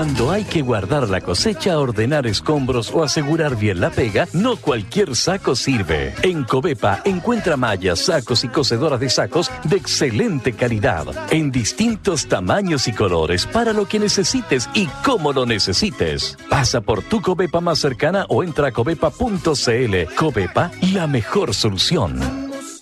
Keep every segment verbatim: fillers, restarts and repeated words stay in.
Cuando hay que guardar la cosecha, ordenar escombros o asegurar bien la pega, no cualquier saco sirve. En Covepa encuentra mallas, sacos y cosedoras de sacos de excelente calidad, en distintos tamaños y colores, para lo que necesites y cómo lo necesites. Pasa por tu Covepa más cercana o entra a covepa punto cl. Covepa, la mejor solución.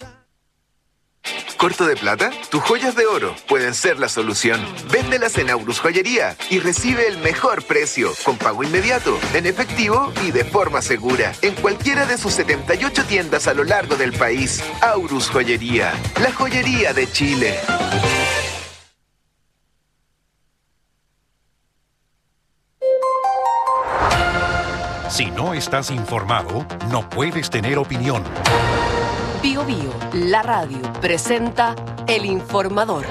¿Corto de plata? Tus joyas de oro pueden ser la solución. Véndelas en Aurus Joyería y recibe el mejor precio, con pago inmediato, en efectivo y de forma segura, en cualquiera de sus setenta y ocho tiendas a lo largo del país. Aurus Joyería, la joyería de Chile. Si no estás informado, no puedes tener opinión. Bio Bio, la radio, presenta El Informador.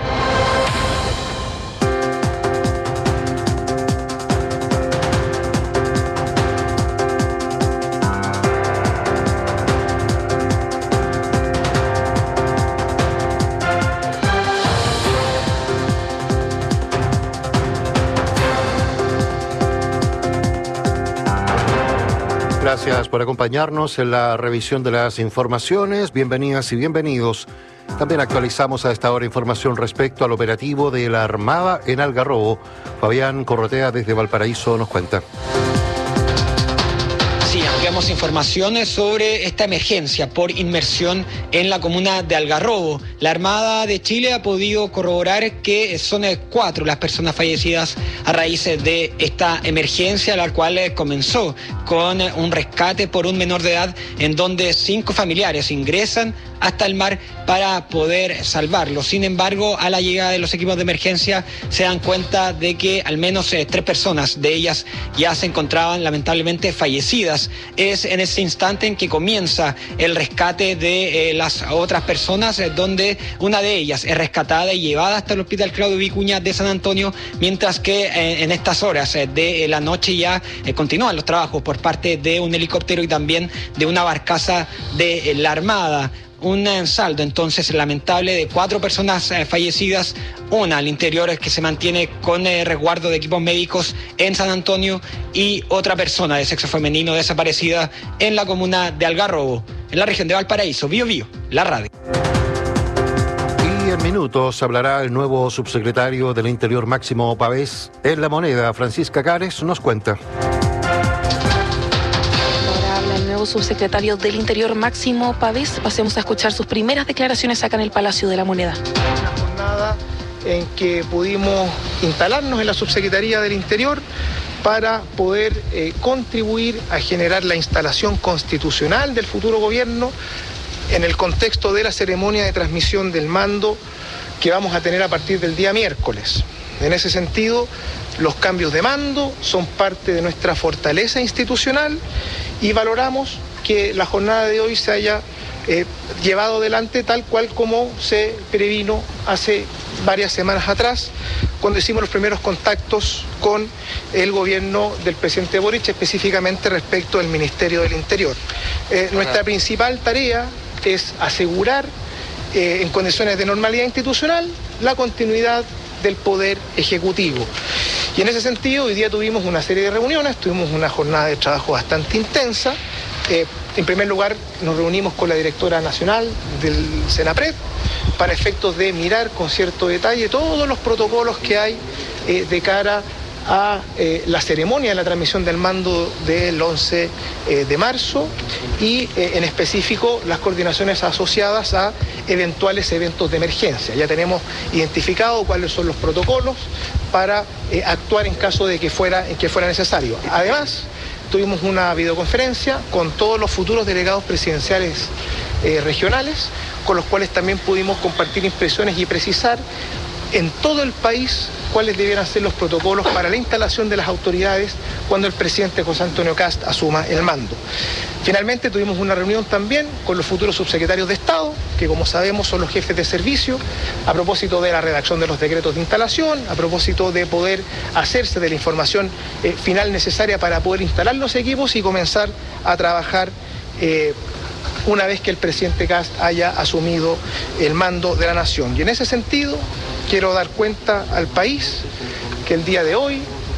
Gracias por acompañarnos en la revisión de las informaciones. Bienvenidas y bienvenidos. También actualizamos a esta hora información respecto al operativo de la Armada en Algarrobo. Fabián Corrotea desde Valparaíso nos cuenta. Sí, ampliamos informaciones sobre esta emergencia por inmersión en la comuna de Algarrobo. La Armada de Chile ha podido corroborar que son cuatro las personas fallecidas a raíz de esta emergencia, la cual comenzó con un rescate por un menor de edad en donde cinco familiares ingresan hasta el mar para poder salvarlo. Sin embargo, a la llegada de los equipos de emergencia se dan cuenta de que al menos eh, tres personas de ellas ya se encontraban lamentablemente fallecidas. Es en ese instante en que comienza el rescate de eh, las otras personas, eh, donde una de ellas es rescatada y llevada hasta el Hospital Claudio Vicuña de San Antonio, mientras que eh, en estas horas eh, de la noche ya eh, continúan los trabajos por parte de un helicóptero y también de una barcaza de eh, la Armada. Un saldo entonces lamentable de cuatro personas eh, fallecidas, una al interior que se mantiene con eh, resguardo de equipos médicos en San Antonio y otra persona de sexo femenino desaparecida en la comuna de Algarrobo, en la región de Valparaíso. Bio Bio, la radio. Y en minutos hablará el nuevo subsecretario del Interior Máximo Pavés en La Moneda. Francisca Cares nos cuenta. Subsecretario del Interior Máximo Pavés. Pasemos a escuchar sus primeras declaraciones acá en el Palacio de la Moneda. Una jornada en que pudimos instalarnos en la Subsecretaría del Interior para poder eh, contribuir a generar la instalación constitucional del futuro gobierno en el contexto de la ceremonia de transmisión del mando que vamos a tener a partir del día miércoles. En ese sentido, los cambios de mando son parte de nuestra fortaleza institucional y valoramos que la jornada de hoy se haya eh, llevado adelante tal cual como se previno hace varias semanas atrás, cuando hicimos los primeros contactos con el gobierno del presidente Boric, específicamente respecto del Ministerio del Interior. Eh, nuestra principal tarea es asegurar eh, en condiciones de normalidad institucional la continuidad del Poder Ejecutivo. Y en ese sentido, hoy día tuvimos una serie de reuniones, tuvimos una jornada de trabajo bastante intensa. Eh, en primer lugar, nos reunimos con la directora nacional del Senapred para efectos de mirar con cierto detalle todos los protocolos que hay eh, de cara a eh, la ceremonia de la transmisión del mando del once eh, de marzo y eh, en específico las coordinaciones asociadas a eventuales eventos de emergencia. Ya tenemos identificado cuáles son los protocolos para eh, actuar en caso de que fuera, en que fuera necesario. Además, tuvimos una videoconferencia con todos los futuros delegados presidenciales eh, regionales, con los cuales también pudimos compartir impresiones y precisar en todo el país cuáles debieran ser los protocolos para la instalación de las autoridades cuando el presidente José Antonio Kast asuma el mando. Finalmente tuvimos una reunión también con los futuros subsecretarios de Estado, que como sabemos son los jefes de servicio, a propósito de la redacción de los decretos de instalación, a propósito de poder hacerse de la información eh, final necesaria para poder instalar los equipos y comenzar a trabajar eh, una vez que el presidente Kast haya asumido el mando de la nación. Y en ese sentido, quiero dar cuenta al país que el día de hoy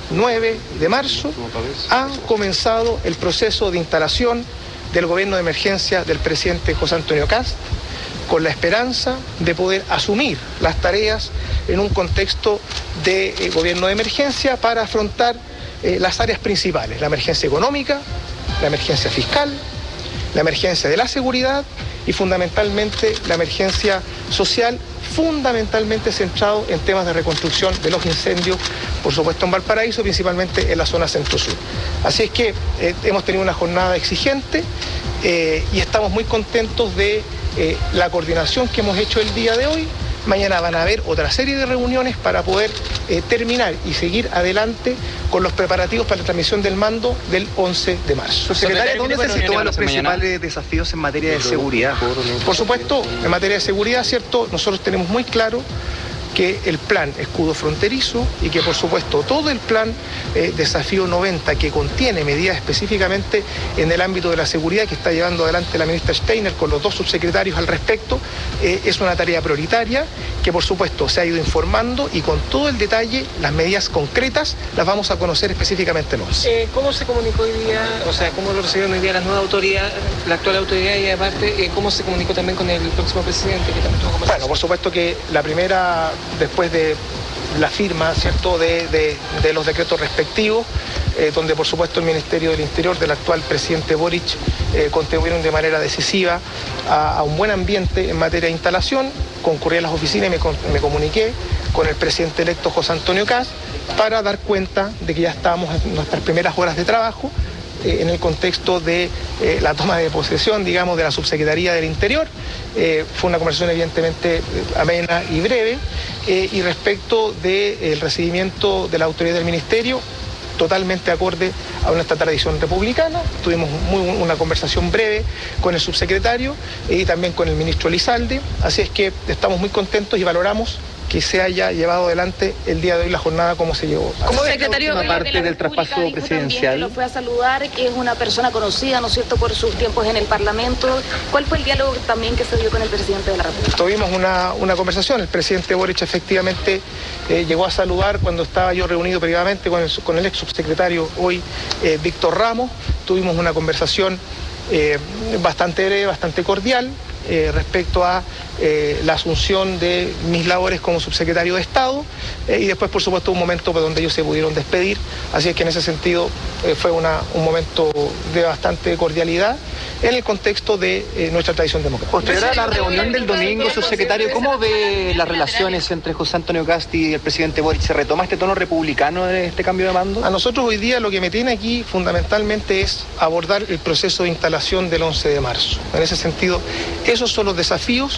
nueve de marzo, ha comenzado el proceso de instalación del gobierno de emergencia del presidente José Antonio Kast, con la esperanza de poder asumir las tareas en un contexto de eh, gobierno de emergencia para afrontar eh, las áreas principales, la emergencia económica, la emergencia fiscal, la emergencia de la seguridad y fundamentalmente la emergencia social, fundamentalmente centrado en temas de reconstrucción de los incendios, por supuesto en Valparaíso, principalmente en la zona centro-sur. Así es que eh, hemos tenido una jornada exigente eh, y estamos muy contentos de eh, la coordinación que hemos hecho el día de hoy. Mañana van a haber otra serie de reuniones para poder eh, terminar y seguir adelante con los preparativos para la transmisión del mando del once de marzo. Secretario, ¿dónde se sitúan los principales desafíos en materia de seguridad? Por supuesto, en materia de seguridad, ¿cierto? Nosotros tenemos muy claro que el plan escudo fronterizo y que por supuesto todo el plan eh, desafío noventa que contiene medidas específicamente en el ámbito de la seguridad que está llevando adelante la ministra Steiner con los dos subsecretarios al respecto, eh, es una tarea prioritaria que por supuesto se ha ido informando y con todo el detalle, las medidas concretas las vamos a conocer específicamente el once. Eh, ¿Cómo se comunicó hoy día, o sea, cómo lo recibieron hoy día las nuevas autoridades, la actual autoridad y aparte, eh, cómo se comunicó también con el próximo presidente que también tuvo conversación? Bueno, por supuesto que la primera, después de la firma, ¿cierto?, de, de, de los decretos respectivos, eh, donde por supuesto el Ministerio del Interior del actual presidente Boric eh, contribuyeron de manera decisiva a, a un buen ambiente en materia de instalación, concurrí a las oficinas y me, me comuniqué con el presidente electo José Antonio Kast para dar cuenta de que ya estábamos en nuestras primeras horas de trabajo eh, en el contexto de eh, la toma de posesión, digamos, de la Subsecretaría del Interior. Eh, fue una conversación evidentemente eh, amena y breve, eh, y respecto del de, eh, recibimiento de la autoridad del Ministerio, totalmente acorde a nuestra tradición republicana. Tuvimos muy, una conversación breve con el subsecretario y también con el ministro Elizalde, así es que estamos muy contentos y valoramos que se haya llevado adelante el día de hoy la jornada como se llevó. ¿Cómo secretario de parte de del traspaso presidencial? Que lo fue a saludar, que es una persona conocida, ¿no es cierto?, por sus tiempos en el Parlamento. ¿Cuál fue el diálogo también que se dio con el presidente de la República? Tuvimos una, una conversación. El presidente Boric efectivamente eh, llegó a saludar cuando estaba yo reunido privadamente con el, con el ex subsecretario hoy, eh, Víctor Ramos. Tuvimos una conversación eh, bastante breve, bastante cordial. Eh, respecto a eh, la asunción de mis labores como subsecretario de Estado eh, y después por supuesto un momento donde ellos se pudieron despedir, así es que en ese sentido eh, fue una, un momento de bastante cordialidad en el contexto de eh, nuestra tradición democrática. Posterior a la reunión del domingo, subsecretario, ¿cómo ve las relaciones entre José Antonio Kast y el presidente Boric? ¿Se retoma este tono republicano de este cambio de mando? A nosotros hoy día lo que me tiene aquí fundamentalmente es abordar el proceso de instalación del once de marzo. En ese sentido, esos son los desafíos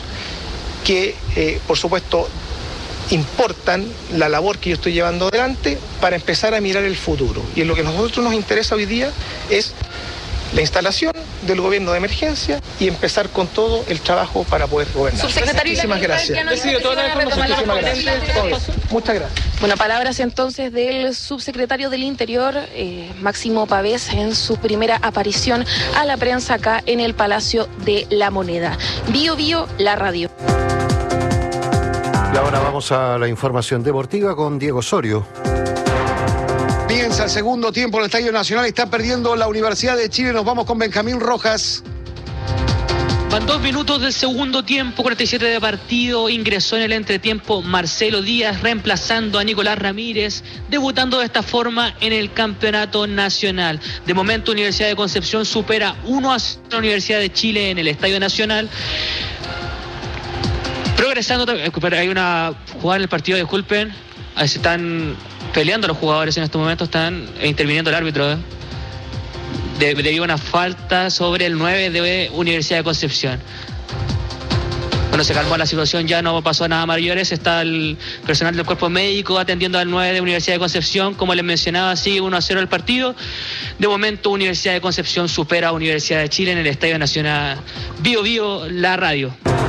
que, eh, por supuesto, importan la labor que yo estoy llevando adelante para empezar a mirar el futuro. Y en lo que a nosotros nos interesa hoy día es la instalación del gobierno de emergencia y empezar con todo el trabajo para poder gobernar. Subsecretario, muchísimas gracias. Muchísimas gracias. Muchas gracias. Bueno, palabras entonces del subsecretario del Interior, eh, Máximo Pavés, en su primera aparición a la prensa acá en el Palacio de la Moneda. Bio Bio, la radio. Y ahora vamos a la información deportiva con Diego Osorio. Comienza el segundo tiempo en el Estadio Nacional, está perdiendo la Universidad de Chile. Nos vamos con Benjamín Rojas. Van dos minutos del segundo tiempo, cuarenta y siete de partido. Ingresó en el entretiempo Marcelo Díaz, reemplazando a Nicolás Ramírez, debutando de esta forma en el campeonato nacional. De momento, Universidad de Concepción supera uno a cero a la Universidad de Chile en el Estadio Nacional. Progresando, hay una jugada en el partido, disculpen. Ahí se están peleando los jugadores en estos momentos, están interviniendo el árbitro. ¿eh? De, debido a una falta sobre el nueve de Universidad de Concepción. Bueno, se calmó la situación, ya no pasó nada mayores. Está el personal del cuerpo médico atendiendo al nueve de Universidad de Concepción. Como les mencionaba, sigue uno a cero el partido. De momento, Universidad de Concepción supera a Universidad de Chile en el Estadio Nacional. Bio Bio, la radio.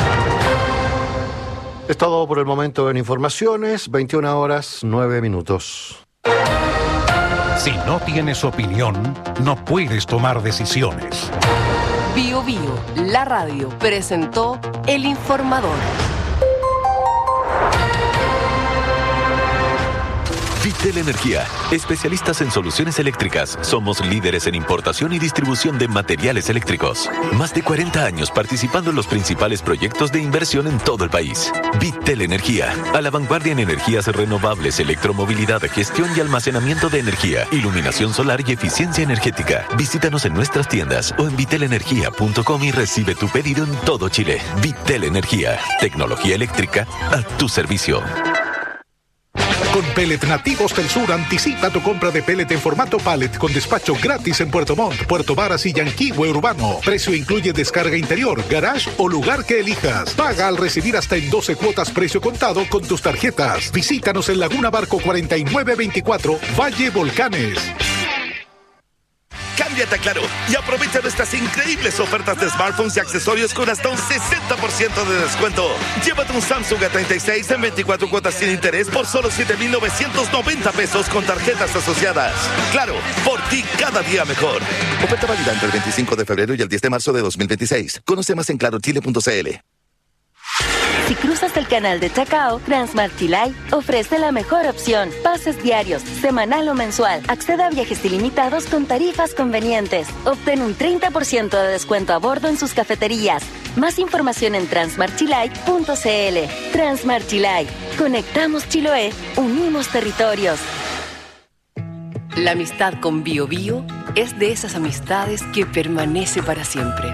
Es todo por el momento en informaciones, veintiuna horas, nueve minutos. Si no tienes opinión, no puedes tomar decisiones. Bio Bio, la radio, presentó El Informador. Vitel Energía, especialistas en soluciones eléctricas. Somos líderes en importación y distribución de materiales eléctricos. Más de cuarenta años participando en los principales proyectos de inversión en todo el país. Vitel Energía, a la vanguardia en energías renovables, electromovilidad, gestión y almacenamiento de energía, iluminación solar y eficiencia energética. Visítanos en nuestras tiendas o en vitel energía punto com y recibe tu pedido en todo Chile. Vitel Energía, tecnología eléctrica a tu servicio. Con Pellet Nativos del Sur, anticipa tu compra de pellet en formato pallet con despacho gratis en Puerto Montt, Puerto Varas y Yanquihue Urbano. Precio incluye descarga interior, garage o lugar que elijas. Paga al recibir hasta en doce cuotas precio contado con tus tarjetas. Visítanos en Laguna Barco cuarenta y nueve veinticuatro, Valle Volcanes. Cámbiate a Claro y aprovecha nuestras increíbles ofertas de smartphones y accesorios con hasta un sesenta por ciento de descuento. Llévate un Samsung A treinta y seis en veinticuatro cuotas sin interés por solo siete mil novecientos noventa pesos con tarjetas asociadas. Claro, por ti cada día mejor. Oferta válida entre el veinticinco de febrero y el diez de marzo de dos mil veintiséis. Conoce más en claro chile punto c l. Si cruzas el canal de Chacao, Transmart Chilay ofrece la mejor opción. Pases diarios, semanal o mensual. Accede a viajes ilimitados con tarifas convenientes. Obtén un treinta por ciento de descuento a bordo en sus cafeterías. Más información en transmart chilay punto c l. Transmart Chilay. Conectamos Chiloé. Unimos territorios. La amistad con Bio Bio es de esas amistades que permanece para siempre.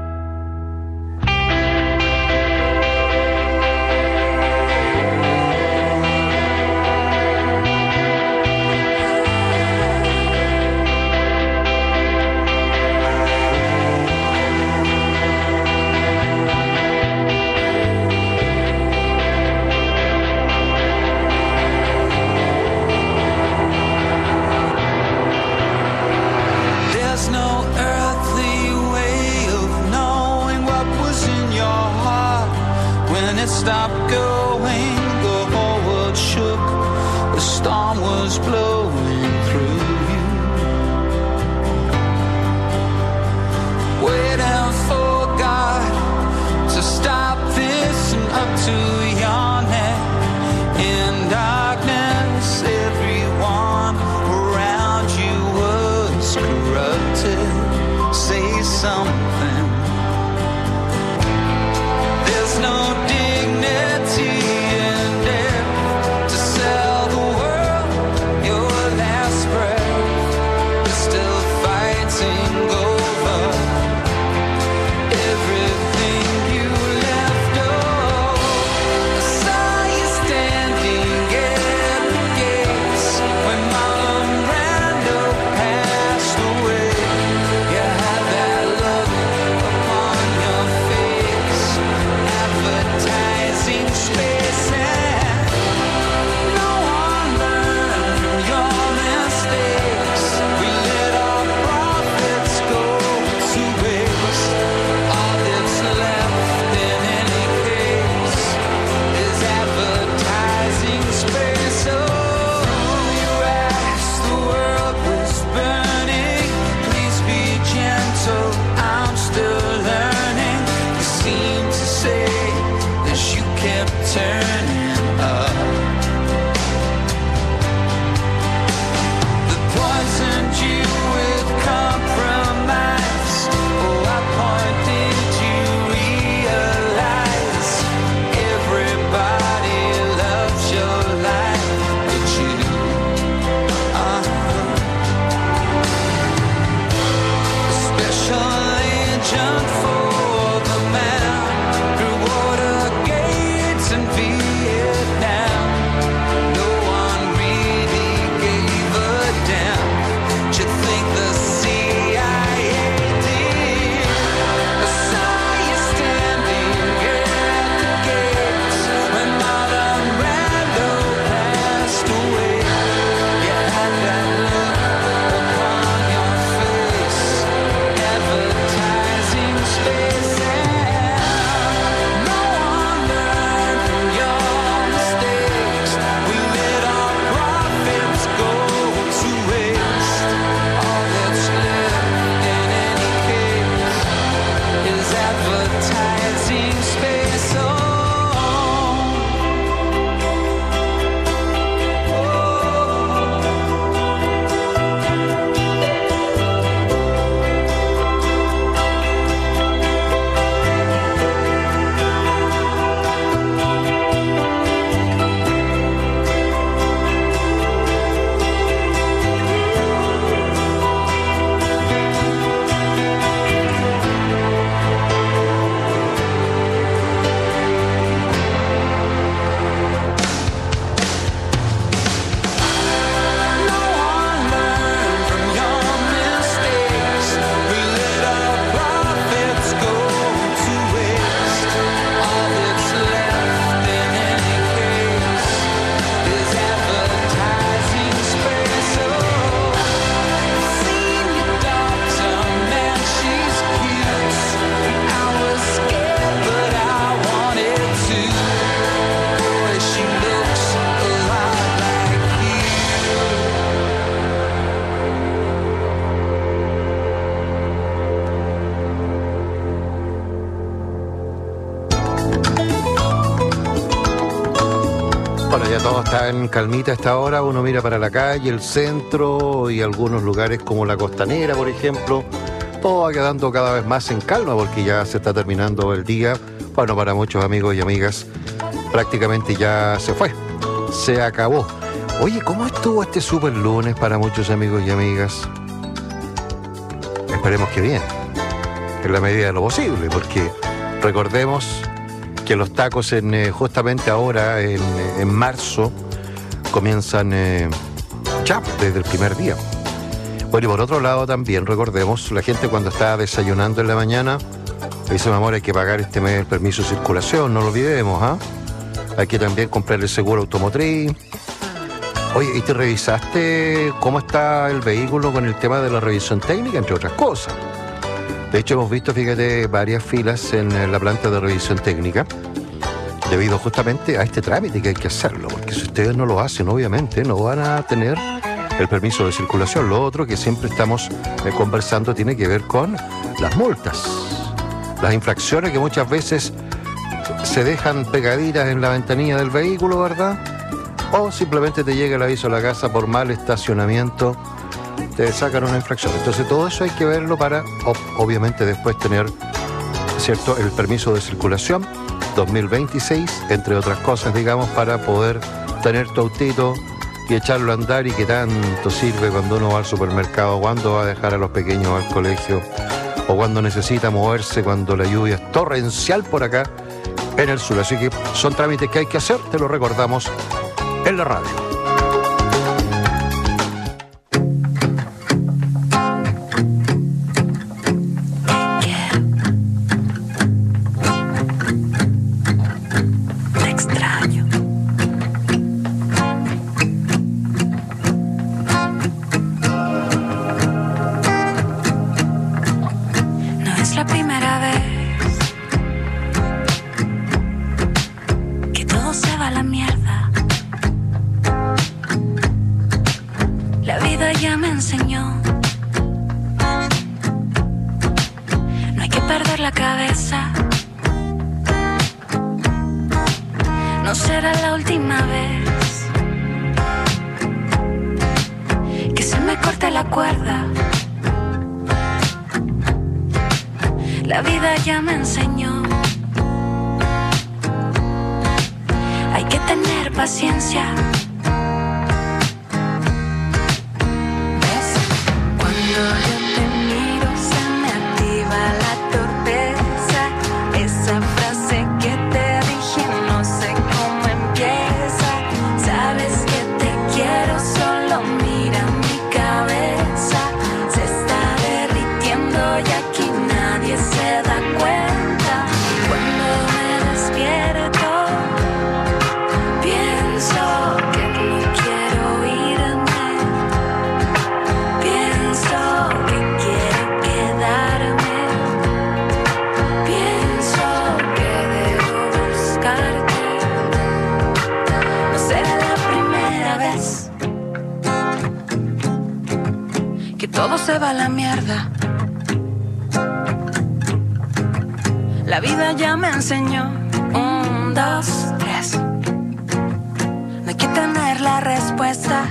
Stopped going, the whole world shook, the storm was blowing through you. Waiting for God to stop this and up to your neck. In darkness, everyone around you was corrupted. Say something. There's no dignity in death to sell the world your last breath. You're still fighting over everything you left over. I saw you standing at the gates when Marlon Brando passed away. You had that look upon your face, advertising space, and no one learned from your mistakes. We lit ya todo está en calmita a esta hora. Uno mira para la calle, el centro y algunos lugares como la Costanera, por ejemplo. Todo va quedando cada vez más en calma porque ya se está terminando el día. Bueno, para muchos amigos y amigas prácticamente ya se fue, se acabó. Oye, ¿cómo estuvo este super lunes para muchos amigos y amigas? Esperemos que bien, en la medida de lo posible, porque recordemos que los tacos en eh, justamente ahora, en, en marzo, comienzan eh, ya desde el primer día. Bueno, y por otro lado también recordemos, la gente cuando está desayunando en la mañana, dice, mi amor, hay que pagar este mes el permiso de circulación, no lo olvidemos, ¿ah? ¿eh? Hay que también comprar el seguro automotriz. Oye, ¿y te revisaste cómo está el vehículo con el tema de la revisión técnica, entre otras cosas? De hecho, hemos visto, fíjate, varias filas en la planta de revisión técnica debido justamente a este trámite que hay que hacerlo, porque si ustedes no lo hacen, obviamente, no van a tener el permiso de circulación. Lo otro que siempre estamos eh, conversando tiene que ver con las multas, las infracciones que muchas veces se dejan pegaditas en la ventanilla del vehículo, ¿verdad? O simplemente te llega el aviso a la casa por mal estacionamiento, te sacan una infracción. Entonces todo eso hay que verlo para, obviamente, después tener, ¿cierto?, el permiso de circulación dos mil veintiséis, entre otras cosas, digamos, para poder tener tu autito y echarlo a andar. Y que tanto sirve cuando uno va al supermercado, cuando va a dejar a los pequeños al colegio, o cuando necesita moverse cuando la lluvia es torrencial por acá en el sur. Así que son trámites que hay que hacer, te lo recordamos en la radio. Todo se va a la mierda. La vida ya me enseñó. Un, dos, tres. No hay que tener la respuesta.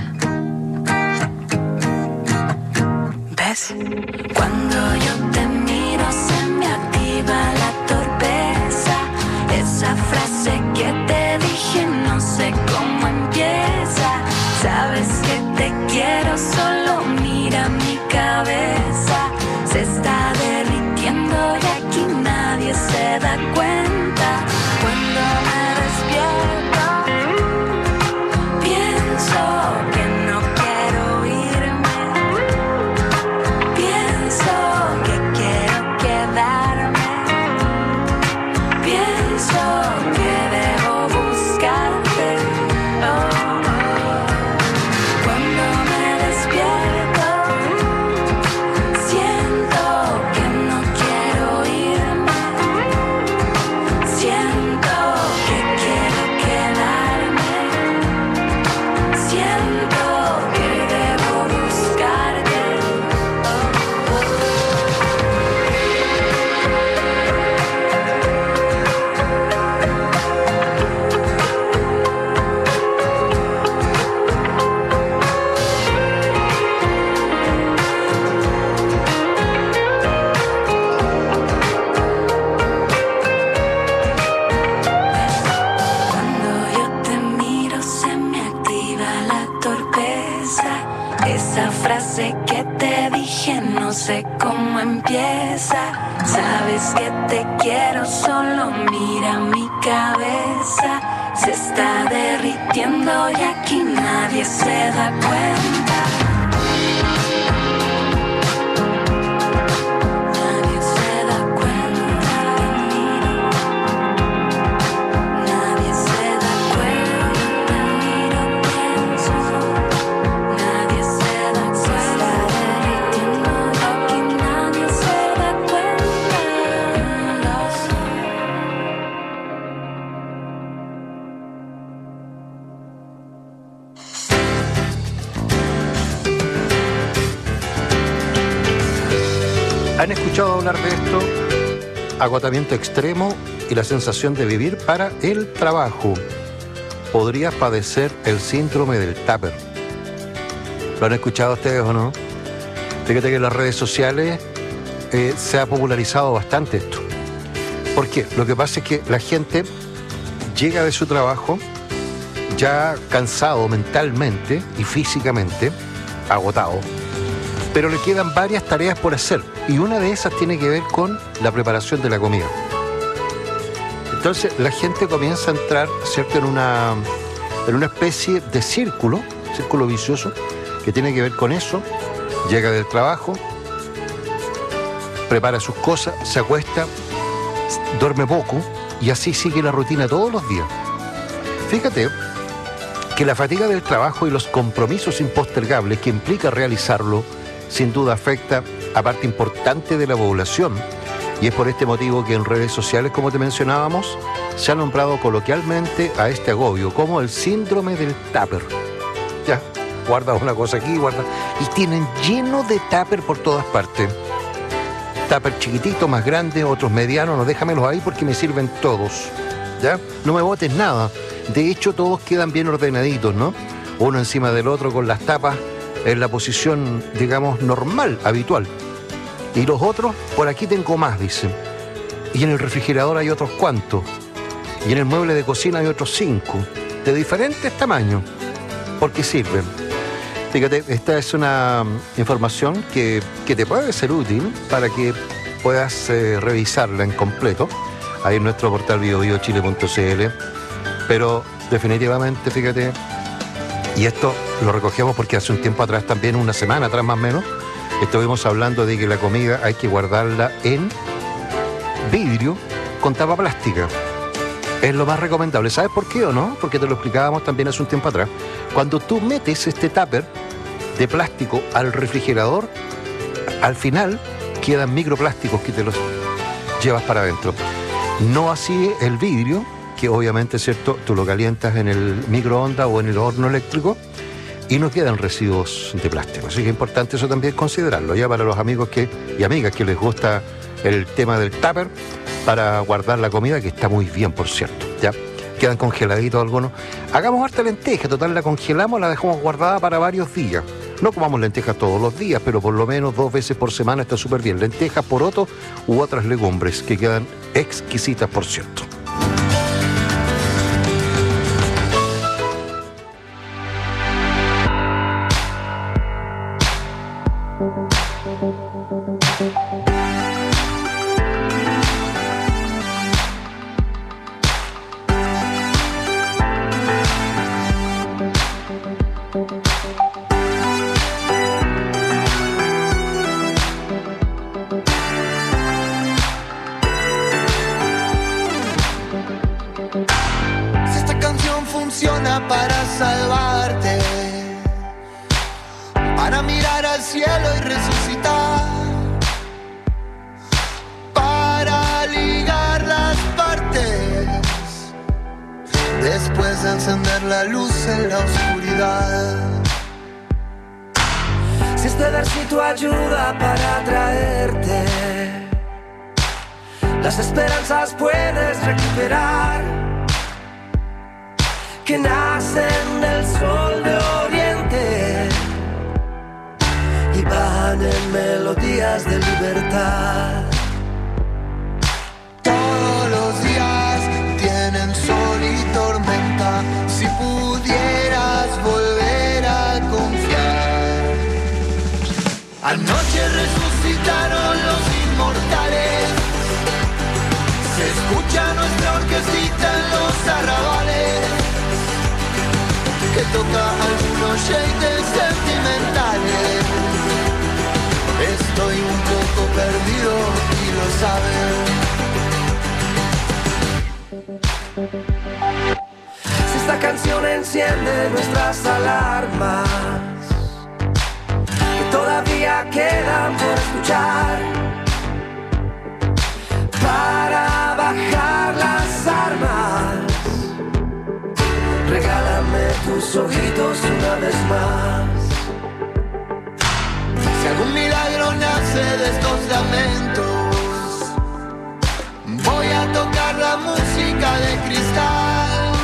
¿Ves? Cuando yo te miro se me activa la torpeza. Esa frase que te dije no sé cómo empieza. Sabes que te quiero, solo mira mi cabeza. Se está derritiendo y aquí nadie se da cuenta. Cuando me despierto, pienso que no quiero irme. Pienso que quiero quedarme. Pienso que debo buscarte. Oh, oh. Cuando me despierto, Esa frase que te dije no sé cómo empieza. Sabes que te quiero, solo mira mi cabeza. Se está derritiendo y aquí nadie se da cuenta. ¿Han escuchado hablar de esto? Agotamiento extremo y la sensación de vivir para el trabajo. Podrías padecer el síndrome del tupper. ¿Lo han escuchado ustedes o no? Fíjate que en las redes sociales eh, se ha popularizado bastante esto. ¿Por qué? Lo que pasa es que la gente llega de su trabajo ya cansado mentalmente y físicamente, agotado, pero le quedan varias tareas por hacer y una de esas tiene que ver con la preparación de la comida. Entonces la gente comienza a entrar, ¿cierto?, en una, en una especie de círculo, círculo vicioso, que tiene que ver con eso. Llega del trabajo, prepara sus cosas, se acuesta, duerme poco y así sigue la rutina todos los días. Fíjate que la fatiga del trabajo y los compromisos impostergables que implica realizarlo sin duda afecta a parte importante de la población, y es por este motivo que en redes sociales, como te mencionábamos, se ha nombrado coloquialmente a este agobio como el síndrome del tupper. Ya, guarda una cosa aquí, guarda... Y tienen lleno de tupper por todas partes. Tupper chiquititos, más grandes, otros medianos, no, déjamelos ahí porque me sirven todos. ¿Ya? No me botes nada. De hecho, todos quedan bien ordenaditos, ¿no? Uno encima del otro con las tapas en la posición, digamos, normal, habitual. Y los otros, por aquí tengo más, dicen. Y en el refrigerador hay otros cuantos. Y en el mueble de cocina hay otros cinco, de diferentes tamaños, porque sirven. Fíjate, esta es una información que, que te puede ser útil para que puedas eh, revisarla en completo ahí en nuestro portal bio bio chile punto c l. Pero definitivamente, fíjate, y esto lo recogemos porque hace un tiempo atrás, también una semana atrás más o menos, estuvimos hablando de que la comida hay que guardarla en vidrio con tapa plástica. Es lo más recomendable. ¿Sabes por qué o no? Porque te lo explicábamos también hace un tiempo atrás. Cuando tú metes este tupper de plástico al refrigerador, al final quedan microplásticos que te los llevas para adentro. No así el vidrio, que obviamente, ¿cierto?, tú lo calientas en el microondas o en el horno eléctrico y no quedan residuos de plástico. Así que es importante eso también considerarlo, ya para los amigos que y amigas que les gusta el tema del tupper para guardar la comida, que está muy bien, por cierto. Ya quedan congeladitos algunos. Hagamos harta lenteja, total, la congelamos, la dejamos guardada para varios días. No comamos lentejas todos los días, pero por lo menos dos veces por semana está súper bien. Lentejas, porotos u otras legumbres que quedan exquisitas, por cierto. Para salvarte, para mirar al cielo y resucitar, para ligar las partes, después de encender la luz en la oscuridad. Si este versito ayuda para atraerte, las esperanzas puedes recuperar, que nacen del sol de oriente y van en melodías de libertad. Todos los días tienen sol y tormenta. Si pudieras volver a confiar, Anoche resucitaron los inmortales. Se escucha nuestra orquestita en los arrabales, que toca algunos shakes sentimentales. Estoy un poco perdido y lo saben. Si esta canción enciende nuestras alarmas, que todavía quedan por escuchar, para bajar las armas, regálame tus ojitos una vez más. Si algún milagro nace de estos lamentos, voy a tocar la música de cristal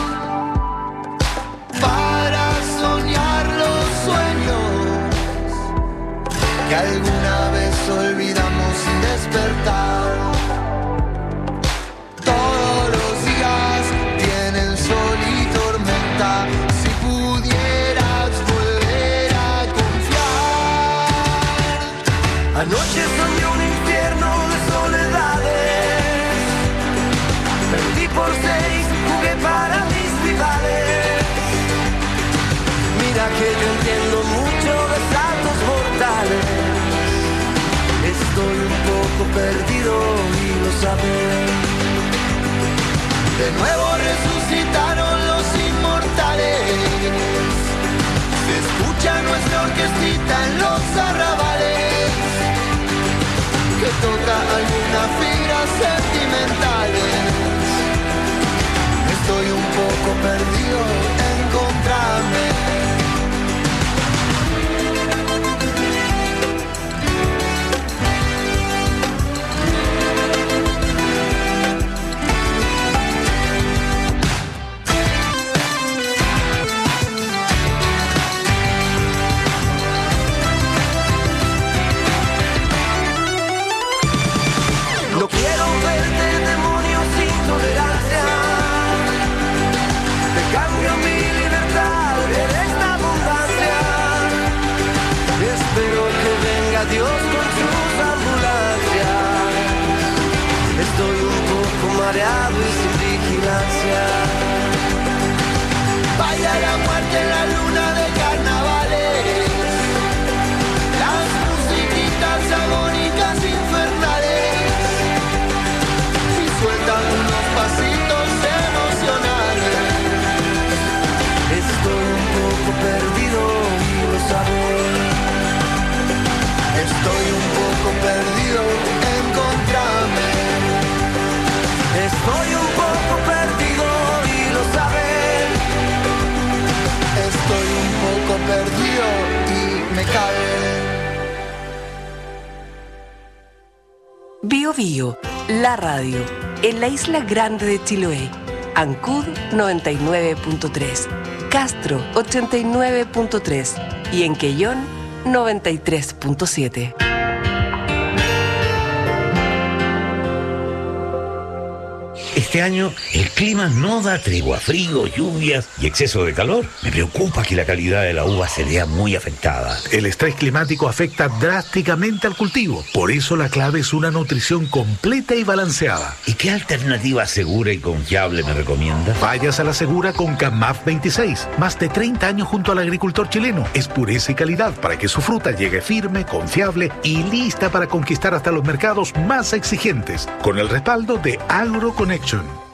para soñar los sueños que alguna vez olvidamos sin despertar. Todos los días tienen sol y tormenta. Si pudieras volver a confiar. Anoche soñé un infierno de soledades. Perdí por seis, jugué para mis rivales. Mira que yo entiendo mucho de saltos mortales. Estoy un poco perdido y lo sabes. De nuevo resucitaron los inmortales. Se escucha nuestra orquestita en los arrabales, que toca algunas fibras sentimentales. Estoy un poco perdido, encontrarme. No quiero verte, demonio, sin tolerancia. Te cambio mi libertad, eres la abundancia. Espero que venga Dios con sus ambulancias. Estoy un poco mareado y sin vigilancia. Vaya la muerte en la luna de carnavales. Las musiquitas agónicas infernales sueltan unos pasitos emocionales. Estoy un poco perdido y lo sabes. Estoy un poco perdido, encontrame. Estoy un poco perdido y lo sabes. Estoy un poco perdido y me cae. Bio Bio, la radio, en la isla grande de Chiloé. Ancud noventa y nueve punto tres, Castro ochenta y nueve punto tres y en Quellón noventa y tres punto siete. Este año el clima no da tregua, frío, lluvias y exceso de calor. Me preocupa que la calidad de la uva se vea muy afectada. El estrés climático afecta drásticamente al cultivo. Por eso la clave es una nutrición completa y balanceada. ¿Y qué alternativa segura y confiable me recomienda? Vayas a la segura con Camaf veintiséis. Más de treinta años junto al agricultor chileno. Es pureza y calidad para que su fruta llegue firme, confiable y lista para conquistar hasta los mercados más exigentes. Con el respaldo de AgroConnection.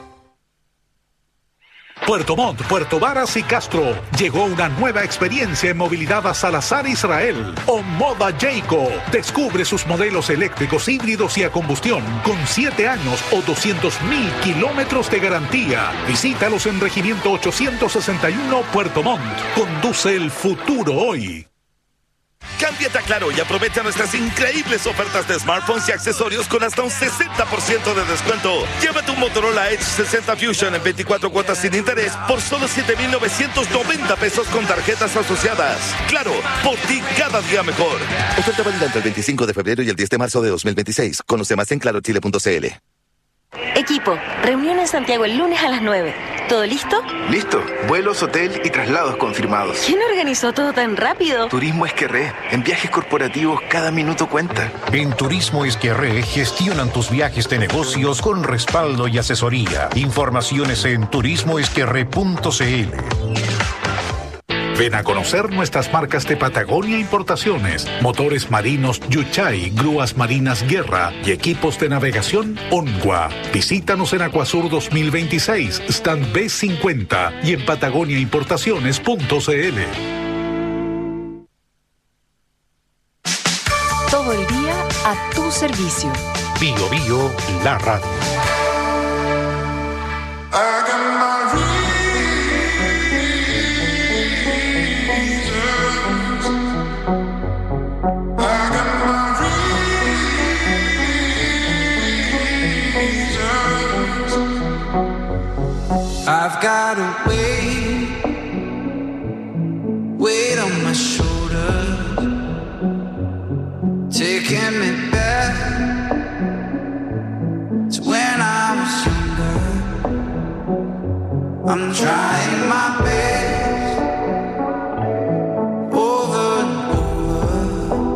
Puerto Montt, Puerto Varas y Castro. Llegó una nueva experiencia en movilidad a Salazar Israel. Omoda Jayco. Descubre sus modelos eléctricos, híbridos y a combustión con siete años o doscientos mil kilómetros de garantía. Visítalos en Regimiento ochocientos sesenta y uno Puerto Montt. Conduce el futuro hoy. Cámbiate a Claro y aprovecha nuestras increíbles ofertas de smartphones y accesorios con hasta un sesenta por ciento de descuento. Llévate un Motorola Edge sesenta Fusion en veinticuatro cuotas sin interés por solo siete mil novecientos noventa pesos con tarjetas asociadas. Claro, por ti cada día mejor. Oferta válida entre el veinticinco de febrero y el diez de marzo de dos mil veintiséis. Conoce más en claro chile punto c l. Equipo, reunión en Santiago el lunes a las nueve. ¿Todo listo? Listo. Vuelos, hotel y traslados confirmados. ¿Quién organizó todo tan rápido? Turismo Esquerré. En viajes corporativos cada minuto cuenta. En Turismo Esquerré gestionan tus viajes de negocios con respaldo y asesoría. Informaciones en turismo esquerré punto c l. Ven a conocer nuestras marcas de Patagonia Importaciones, motores marinos Yuchay, grúas marinas Guerra y equipos de navegación Onwa. Visítanos en Acuasur dos mil veintiséis, stand B cincuenta y en patagonia importaciones punto c l. Todo el día a tu servicio. Bio Bio, la radio. I've got a weight, weight on my shoulders, taking me back to when I was younger. I'm trying my best over and over,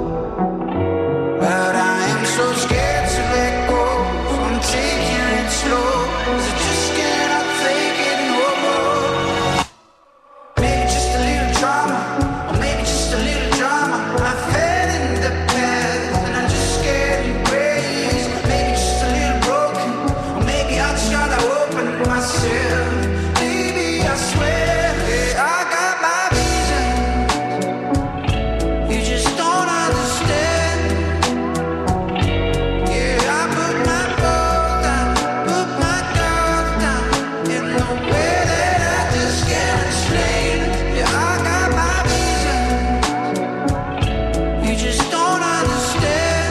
but I am so scared to let go, so I'm taking it slow, 'cause I just cannot take it no more. Maybe just a little drama, or maybe just a little drama. I fell in the past and I'm just scared to embrace. Maybe just a little broken, or maybe I just gotta open myself. Maybe I swear, yeah, I got my reasons. You just don't understand. Yeah, I put my balls down, put my guards down in the way that I just can't explain. Yeah, I got my reasons. You just don't understand.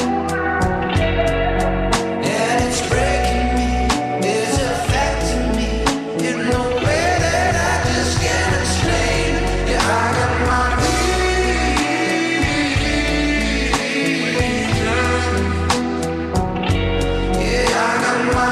And it's breaking me, it's affecting me in the way that I just can't explain. Yeah, I got my reasons. Yeah, I got my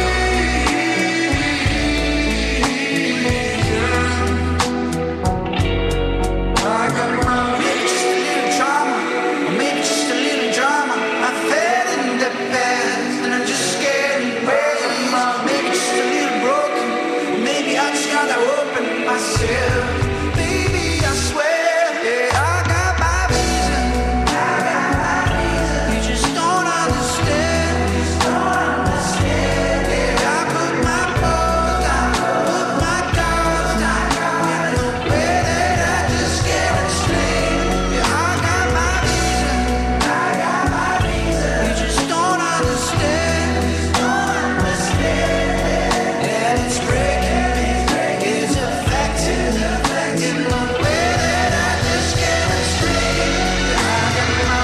reasons. I got my maybe just a little drama, or maybe just a little drama. I fell in the past and I'm just scared to embrace. Maybe just a little broken, or maybe I just gotta open myself. Baby, I swear, yeah, I got my reasons. I got my reasons. You just don't understand. You just don't understand. Yeah, I put my balls down, put my guards down in the way that I just can't explain. Yeah, I got my reasons. I got my reasons. You just don't understand. You just don't understand. And it's breaking me, it's affecting me in the way that I just can't explain. Yeah, I got my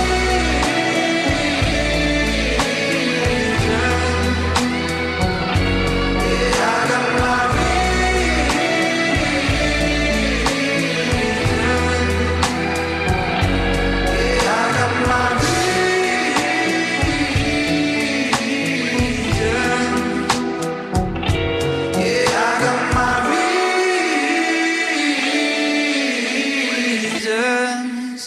yeah, I got my yeah, I got my yeah, I got my reasons.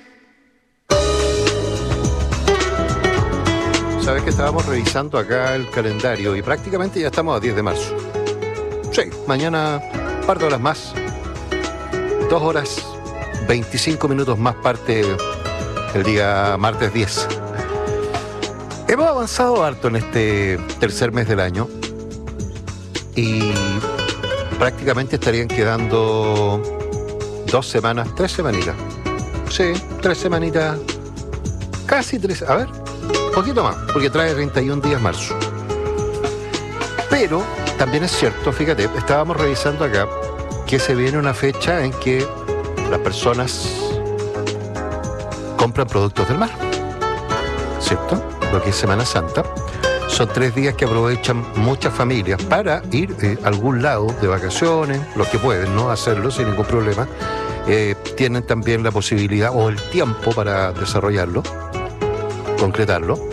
Sabes que estábamos revisando acá el calendario y prácticamente ya estamos a diez de marzo. Sí, mañana un par de horas más. Dos horas, veinticinco minutos más parte el día martes diez. Hemos avanzado harto en este tercer mes del año y prácticamente estarían quedando dos semanas, tres semanitas. Sí, tres semanitas, casi tres, a ver, un poquito más, porque trae treinta y un días marzo. Pero también es cierto, fíjate, estábamos revisando acá que se viene una fecha en que las personas compran productos del mar, ¿cierto? Lo que es Semana Santa. Son tres días que aprovechan muchas familias para ir eh, a algún lado de vacaciones, los que pueden, ¿no? Hacerlo sin ningún problema. Eh, tienen también la posibilidad o el tiempo para desarrollarlo, concretarlo.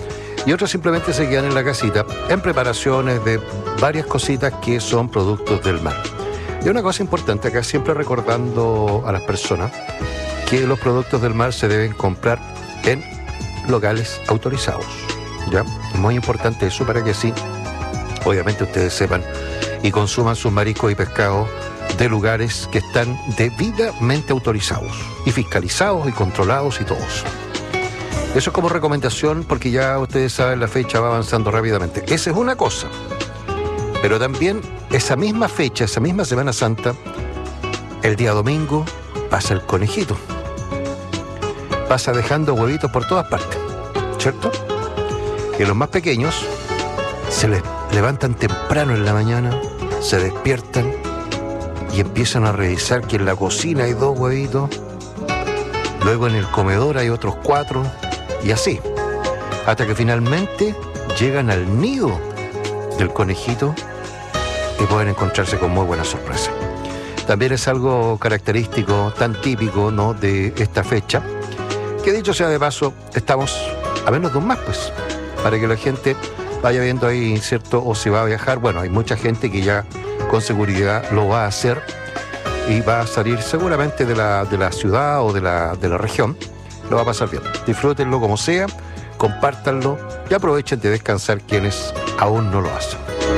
y otros simplemente se quedan en la casita en preparaciones de varias cositas que son productos del mar. Y una cosa importante acá, siempre recordando a las personas que los productos del mar se deben comprar en locales autorizados, ¿ya? Es muy importante eso para que así, obviamente, ustedes sepan y consuman sus mariscos y pescados de lugares que están debidamente autorizados y fiscalizados y controlados y todos. Eso es como recomendación porque ya ustedes saben la fecha va avanzando rápidamente. Esa es una cosa. Pero también esa misma fecha, esa misma Semana Santa, el día domingo pasa el conejito. Pasa dejando huevitos por todas partes, ¿cierto? Y los más pequeños se les levantan temprano en la mañana, se despiertan y empiezan a revisar que en la cocina hay dos huevitos, luego en el comedor hay otros cuatro, y así, hasta que finalmente llegan al nido del conejito y pueden encontrarse con muy buena sorpresa. También es algo característico, tan típico, ¿no?, de esta fecha, que dicho sea de paso, estamos a menos de un mes, pues, para que la gente vaya viendo ahí, ¿cierto?, o si va a viajar. Bueno, hay mucha gente que ya con seguridad lo va a hacer y va a salir seguramente de la, de la ciudad o de la, de la región. Lo va a pasar bien. Disfrútenlo como sea, compártanlo y aprovechen de descansar quienes aún no lo hacen.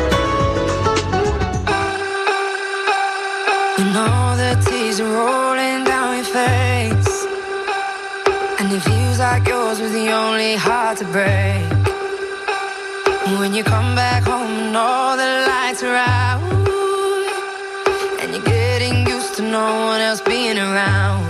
You know the tears are rolling down your face, and it feels like yours was the only heart to break. When you come back home and all the lights are out, and you're getting used to no one else being around.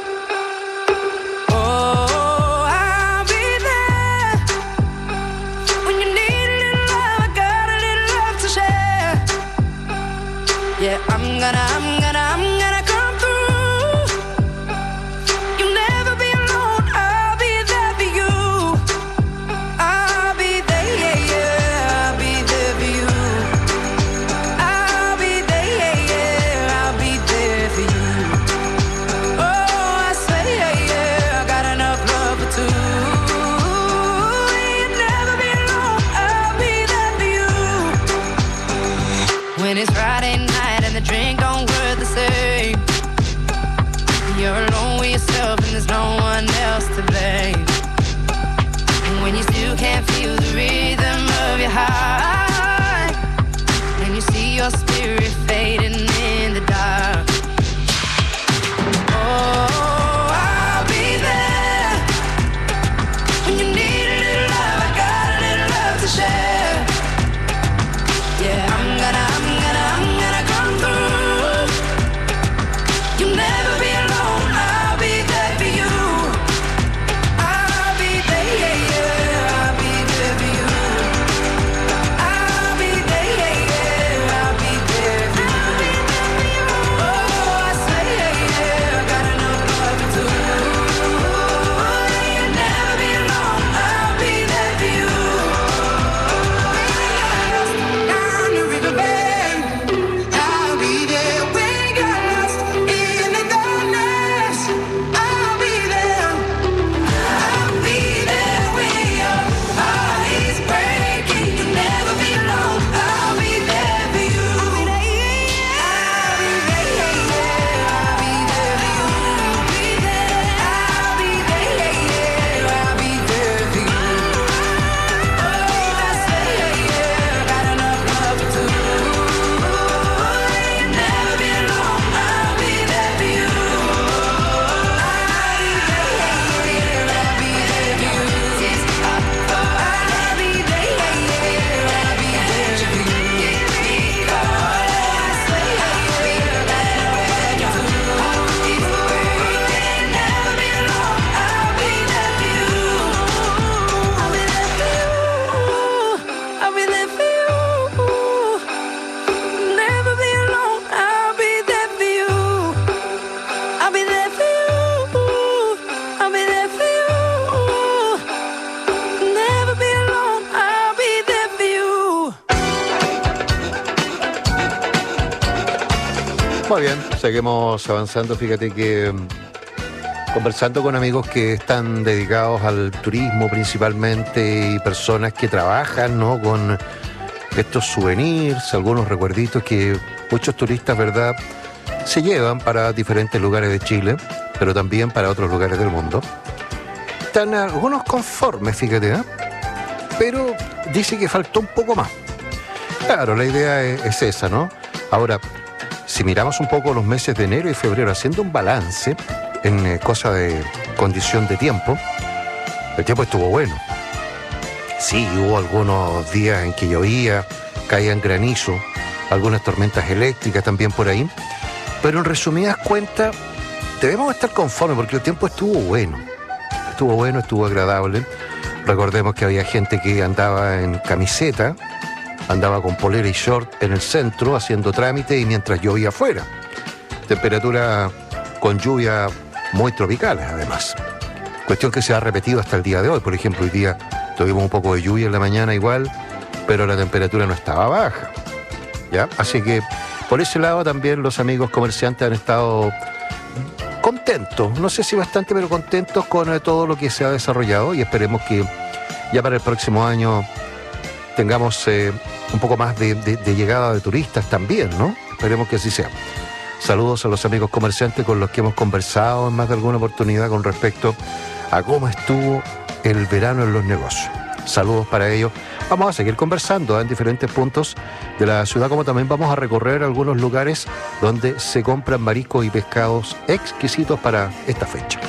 Yeah, I'm gonna, I'm gonna, I'm gonna come through. You'll never be alone, I'll be there for you. I'll be there, yeah, yeah, I'll be there for you. I'll be there, yeah, yeah, I'll be there for you. Oh, I say, yeah, yeah, I got enough love for two. You'll never be alone, I'll be there for you. When it's Friday night, the drink don't work the same. You're alone with yourself and there's no one else to blame. And when you still can't feel the rhythm of your heart, and you see your spirit fading in the dark. Oh, I'll be there. When you need a little love, I got a little love to share. Yeah, I'm gonna, I'm gonna, I'm gonna come through. You'll never be alone, I'll be there for you. I'll be there, yeah, yeah, I'll be there for you. I'll be there, yeah, yeah, I'll be there for you. Oh, I say, yeah, yeah, I got enough love for two. You'll never be alone, I'll be there for you. Down the riverbed, I'll be there when you're lost in the darkness. I'll be there. I'll be there when your heart is breaking. You'll never be alone. I'll be there for you. I'll be there, yeah, yeah. I'll be there for you. I'll be there, yeah, yeah. I'll be there for you. Oh, I say, yeah, yeah. Got enough love for two. You'll never be alone. I'll be there for you. I'll be there, yeah, yeah. I'll be there for you. I'll be there, yeah, yeah. I'll be there for you. Oh, I say, yeah, yeah. Got enough love for two. You'll never be alone. I'll be there for you. I'll be there for you. I'll be there for you. Never be alone. I'll be there for you. I'll be there for you. I'll be there for you. Never be alone. I'll be there for you. Muy bien, seguimos avanzando. Fíjate que, conversando con amigos que están dedicados al turismo principalmente y personas que trabajan, ¿no?, con estos souvenirs, algunos recuerditos que muchos turistas, ¿verdad?, se llevan para diferentes lugares de Chile, pero también para otros lugares del mundo. Están algunos conformes, fíjate, ¿eh? Pero dice que faltó un poco más. Claro, la idea es, es esa, ¿no? Ahora, si miramos un poco los meses de enero y febrero, haciendo un balance en eh, cosa de condición de tiempo, el tiempo estuvo bueno. Sí, hubo algunos días en que llovía, caían granizo, algunas tormentas eléctricas también por ahí, pero en resumidas cuentas debemos estar conformes porque el tiempo estuvo bueno. Estuvo bueno, estuvo agradable. Recordemos que había gente que andaba en camiseta, andaba con polera y short en el centro haciendo trámite y mientras llovía afuera. Temperatura con lluvia muy tropicales además. Cuestión que se ha repetido hasta el día de hoy. Por ejemplo, hoy día tuvimos un poco de lluvia en la mañana igual, pero la temperatura no estaba baja, ¿ya? Así que por ese lado también los amigos comerciantes han estado contentos, no sé si bastante, pero contentos con eh, todo lo que se ha desarrollado y esperemos que ya para el próximo año tengamos eh, un poco más de, de, de llegada de turistas también, ¿no? Esperemos que así sea. Saludos a los amigos comerciantes con los que hemos conversado en más de alguna oportunidad con respecto a cómo estuvo el verano en los negocios. Saludos para ellos. Vamos a seguir conversando en diferentes puntos de la ciudad, como también vamos a recorrer algunos lugares donde se compran mariscos y pescados exquisitos para esta fecha.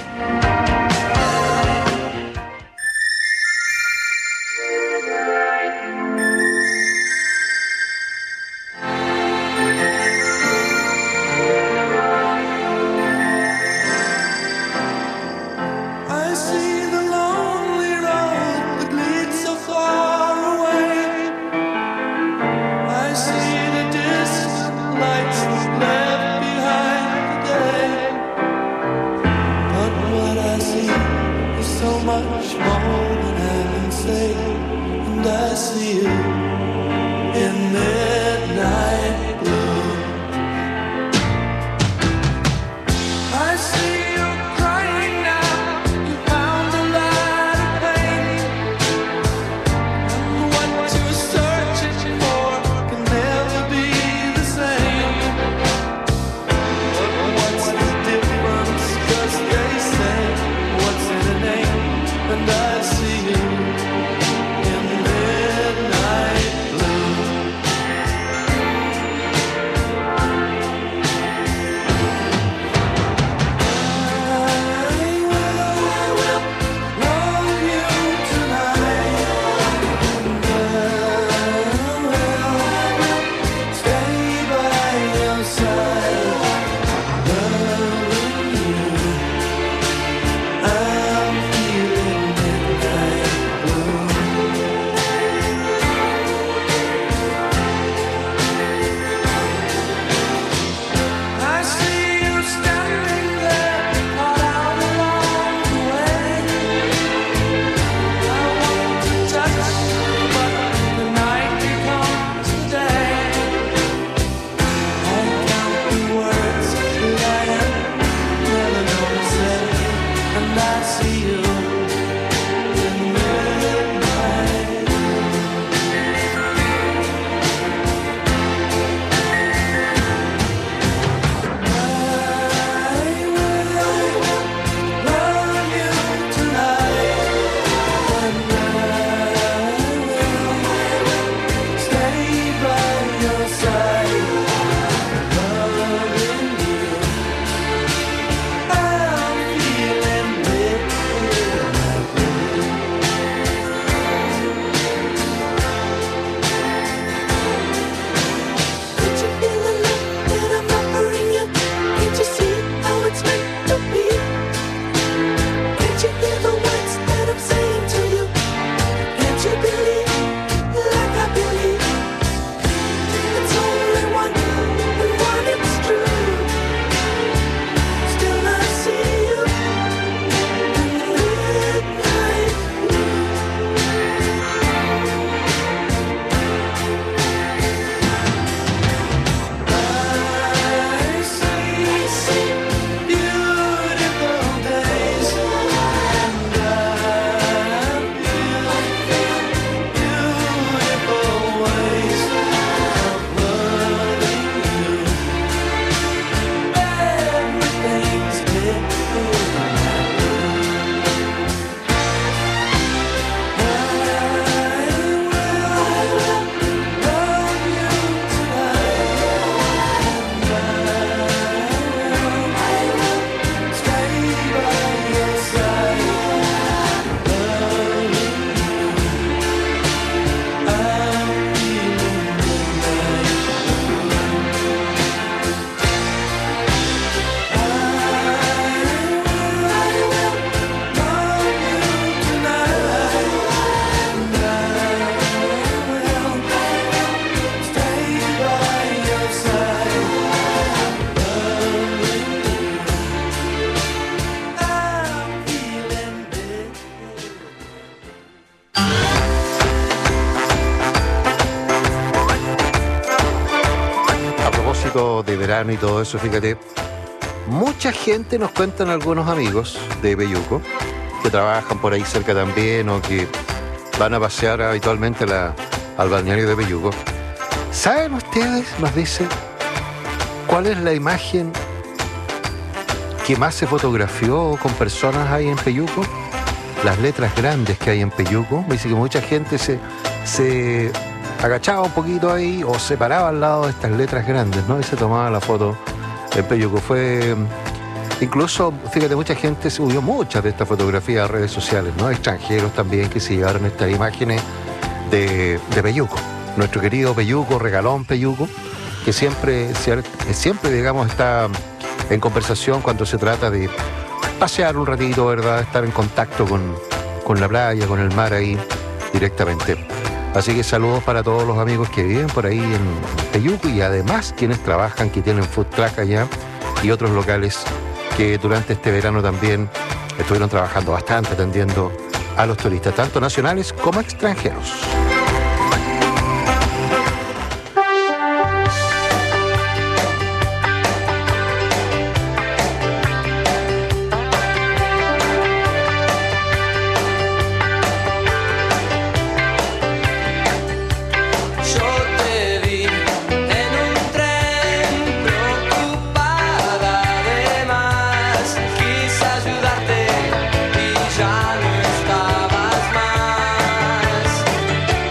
propósito de verano y todo eso, fíjate, mucha gente, nos cuentan algunos amigos de Peyuco, que trabajan por ahí cerca también o que van a pasear habitualmente a la, al balneario de Peyuco. ¿Saben ustedes, nos dice, cuál es la imagen que más se fotografió con personas ahí en Peyuco? Las letras grandes que hay en Peyuco. Me dice que mucha gente se, se agachaba un poquito ahí o se paraba al lado de estas letras grandes, ¿no? Y se tomaba la foto en Peyuco. Fue... Incluso, fíjate, mucha gente subió muchas de estas fotografías a redes sociales, ¿no? Extranjeros también que se llevaron estas imágenes de, de Peyuco. Nuestro querido Peyuco, regalón Peyuco, que siempre, siempre, digamos, está en conversación cuando se trata de pasear un ratito, ¿verdad? Estar en contacto con, con la playa, con el mar ahí directamente. Así que saludos para todos los amigos que viven por ahí en Peyuco y además quienes trabajan, que tienen food truck allá y otros locales que durante este verano también estuvieron trabajando bastante atendiendo a los turistas, tanto nacionales como extranjeros. Ayudarte y ya no estabas más.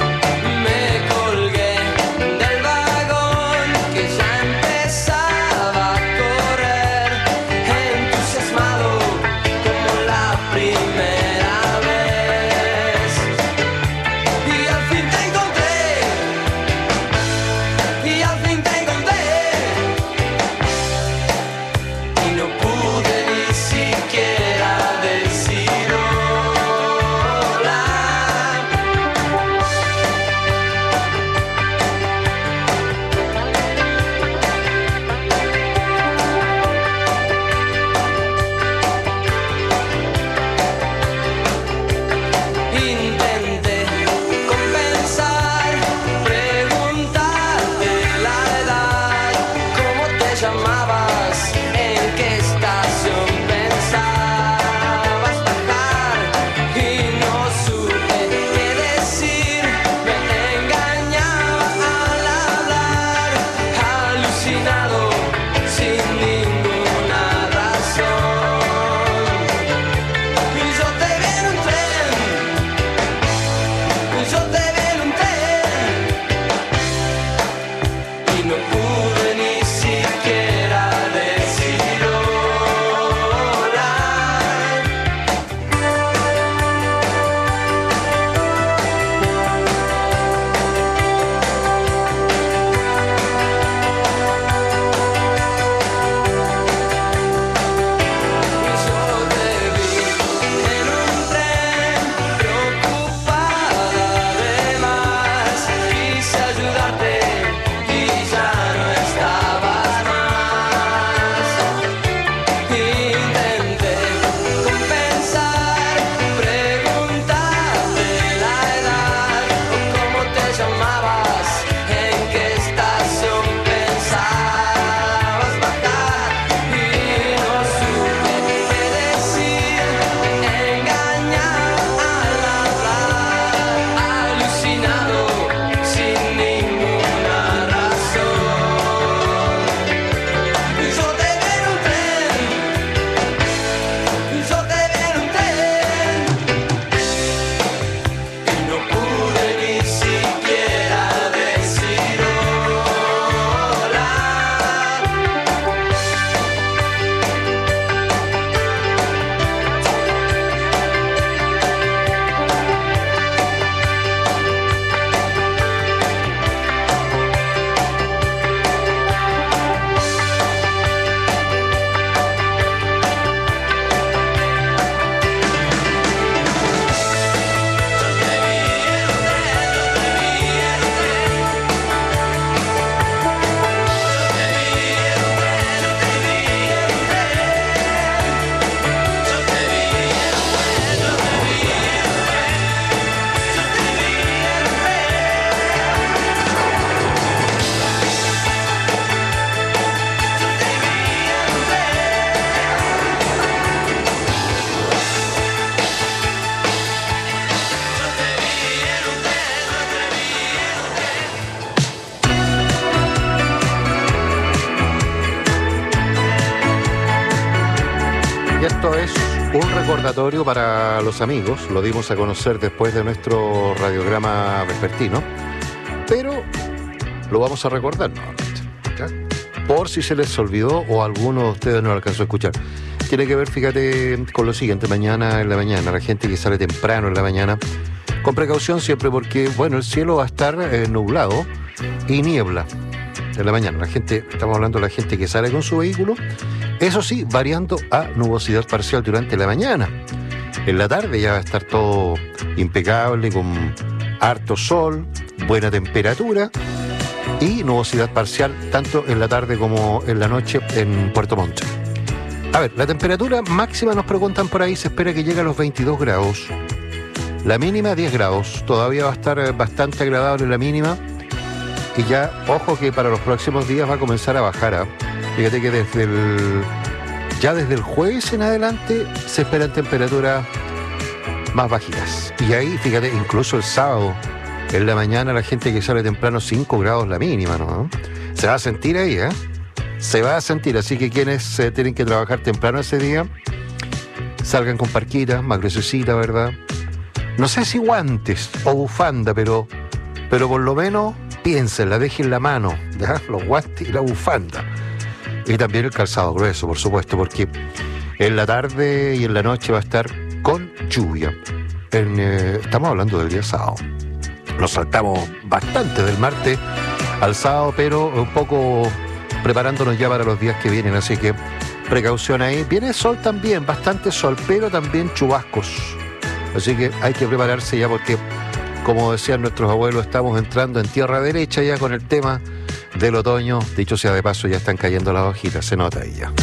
recordatorio para los amigos, lo dimos a conocer después de nuestro radiograma vespertino, pero lo vamos a recordar nuevamente, ¿ya? Por si se les olvidó o alguno de ustedes no lo alcanzó a escuchar. Tiene que ver, fíjate, con lo siguiente: mañana en la mañana, la gente que sale temprano en la mañana, con precaución siempre, porque, bueno, el cielo va a estar eh, nublado y niebla en la mañana. La gente, estamos hablando de la gente que sale con su vehículo, eso sí, variando a nubosidad parcial durante la mañana. En la tarde ya va a estar todo impecable, con harto sol, buena temperatura y nubosidad parcial tanto en la tarde como en la noche en Puerto Montt. A ver, la temperatura máxima, nos preguntan por ahí, se espera que llegue a los veintidós grados. La mínima diez grados. Todavía va a estar bastante agradable la mínima. Y ya, ojo que para los próximos días va a comenzar a bajar. ¿eh? Fíjate que desde el, ya desde el jueves en adelante se esperan temperaturas más bajitas. Y ahí, fíjate, incluso el sábado, en la mañana, la gente que sale temprano, cinco grados la mínima, ¿no? Se va a sentir ahí, ¿eh? Se va a sentir, así que quienes eh, tienen que trabajar temprano ese día, salgan con parquita, más gruesecita, ¿verdad? No sé si guantes o bufanda, pero, pero por lo menos piénsenla, dejen la mano, ¿ya? Los guantes y la bufanda. Y también el calzado grueso, por supuesto, porque en la tarde y en la noche va a estar con lluvia. En, eh, estamos hablando del día sábado. Nos saltamos bastante del martes al sábado, pero un poco preparándonos ya para los días que vienen, así que precaución ahí. Viene sol también, bastante sol, pero también chubascos. Así que hay que prepararse ya porque, como decían nuestros abuelos, estamos entrando en tierra derecha ya con el tema del otoño. Dicho sea de paso, ya están cayendo las hojitas, se nota ahí ya.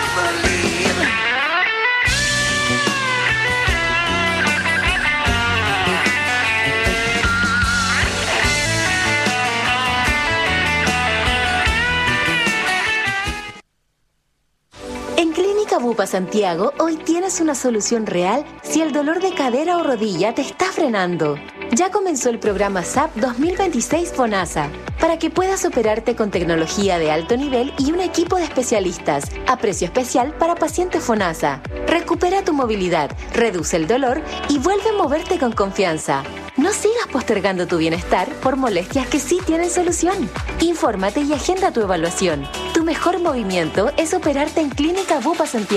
believe. En Clínica Bupa Santiago, hoy tienes una solución real si el dolor de cadera o rodilla te está frenando. Ya comenzó el programa S A P dos mil veintiséis FONASA, para que puedas operarte con tecnología de alto nivel y un equipo de especialistas, a precio especial para pacientes FONASA. Recupera tu movilidad, reduce el dolor y vuelve a moverte con confianza. No sigas postergando tu bienestar por molestias que sí tienen solución. Infórmate y agenda tu evaluación. Tu mejor movimiento es operarte en Clínica Bupa Santiago.